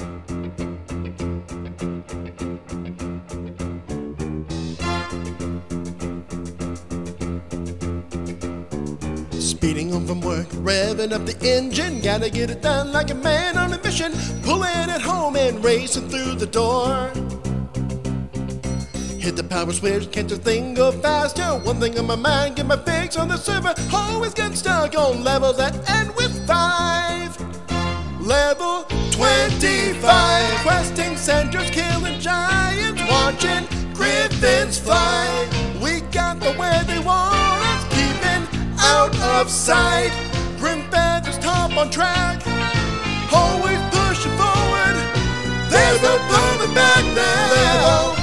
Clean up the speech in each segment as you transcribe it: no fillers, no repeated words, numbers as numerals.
Speeding home from work, revving up the engine, gotta get it done like a man on a mission. Pulling it home and racing through the door. Hit the power switch, can't the thing go faster? One thing on my mind, get my fix on the server. Always get stuck on levels that end with 5. Level 25, questing centers, killing giants, watching griffins fly. We got the way they want us, keeping out of sight. Grim feathers top on track, always pushing forward. There's no coming back now. Level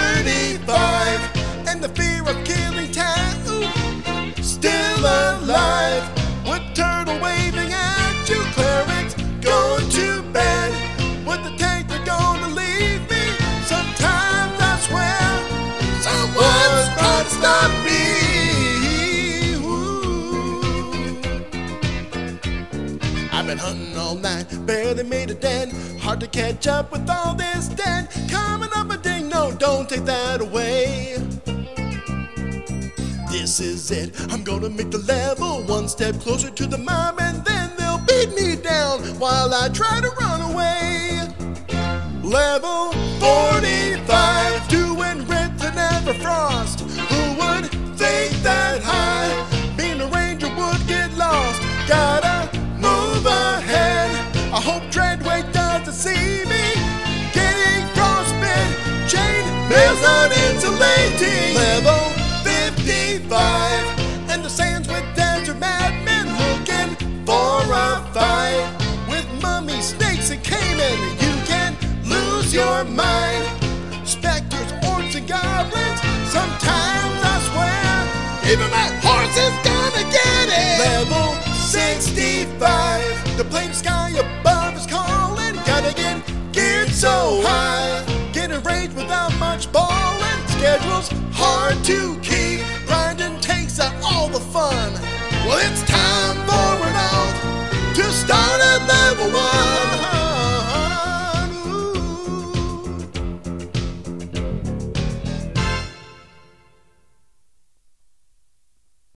35, and the fear of killing time, still alive. With turtle waving at you, clerics going to bed. With the tank they're gonna leave me. Sometimes I swear someone's trying to stop me. I've been hunting all night, barely made a dent. Hard to catch up with all this debt. Coming up a ding, no, don't take that away. This is it, I'm gonna make the level one step closer to the mob, and then they'll beat me down while I try to run away. Level 45, doing Rit to never frost. Who would think that high? Being a ranger would get lost. Gotta move ahead. I hope Dreadway doesn't see me. Getting frostbite, chain nails on insulating. Level 55, and the sands with desert madmen looking for a fight. With mummies, snakes, and caiman, you can lose your mind. Specters, orcs, and goblins, sometimes I swear even my horse is gonna get it. Level 65, the plain sky above is calling. Gotta get geared so high. Getting rage without much balling. Schedule's hard to keep. Grinding takes out all the fun. Well, it's time for it all to start